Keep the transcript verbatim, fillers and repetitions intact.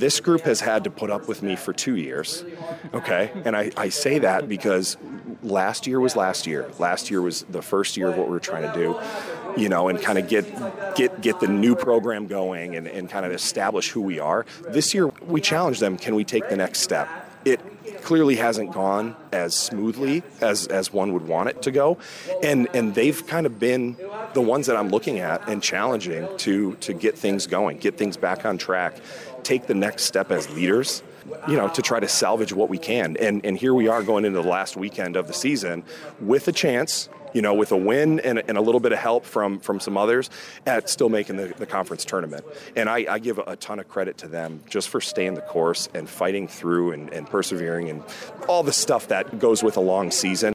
this group has had to put up with me for two years, okay? And I, I say that because last year was last year. Last year was the first year of what we were trying to do, you know, and kind of get get get the new program going and, and kind of establish who we are. This year, we challenged them, can we take the next step? It clearly hasn't gone as smoothly as, as one would want it to go. And and they've kind of been the ones that I'm looking at and challenging to to get things going, get things back on track, take the next step as leaders, you know, to try to salvage what we can. And and here we are going into the last weekend of the season with a chance, you know, with a win and, and a little bit of help from, from some others at still making the, the conference tournament. And I, I give a ton of credit to them just for staying the course and fighting through and, and persevering and all the stuff that goes with a long season.